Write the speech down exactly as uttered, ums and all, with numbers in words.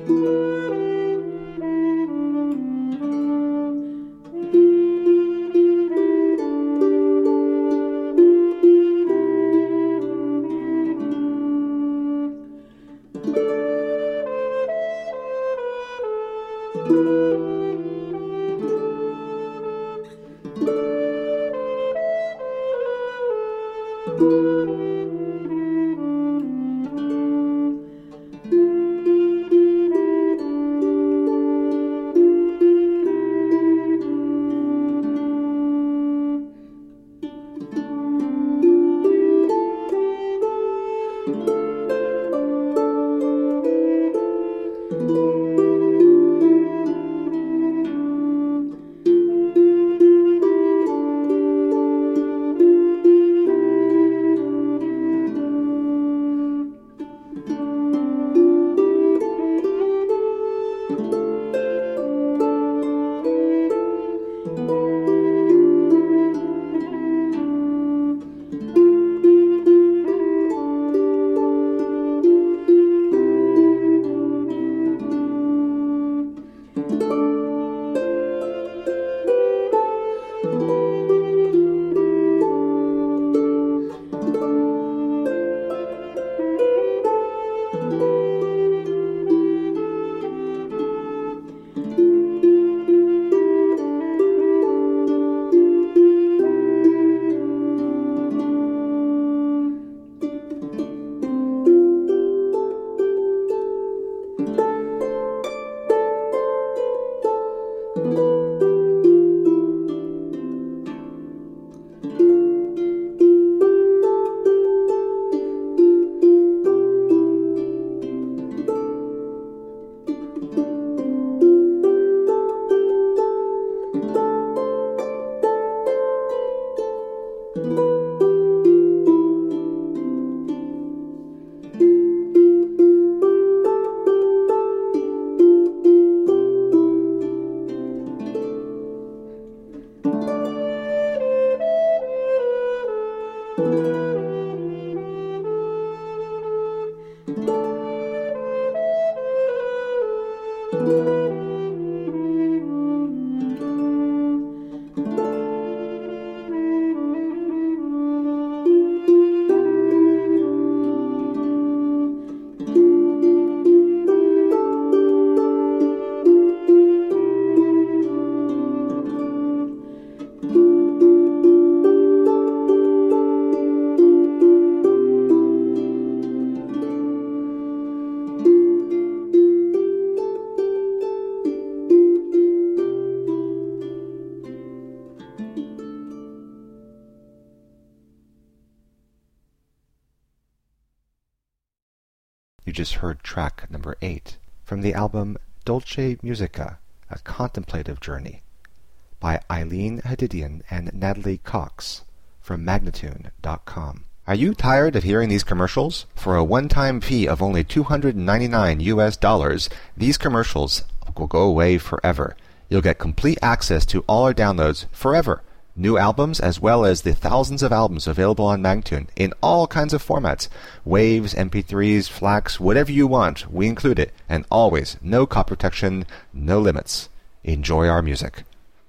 You just heard track number eight from the album Dolce Musica, A Contemplative Journey by Eileen Hadidian and Natalie Cox from Magnatune dot com. Are you tired of hearing these commercials? For a one-time fee of only two hundred ninety-nine U S dollars, these commercials will go away forever. You'll get complete access to all our downloads forever. New albums as well as the thousands of albums available on Magnatune in all kinds of formats. Waves, M P threes, FLACs, whatever you want, we include it. And always, no copy protection, no limits. Enjoy our music.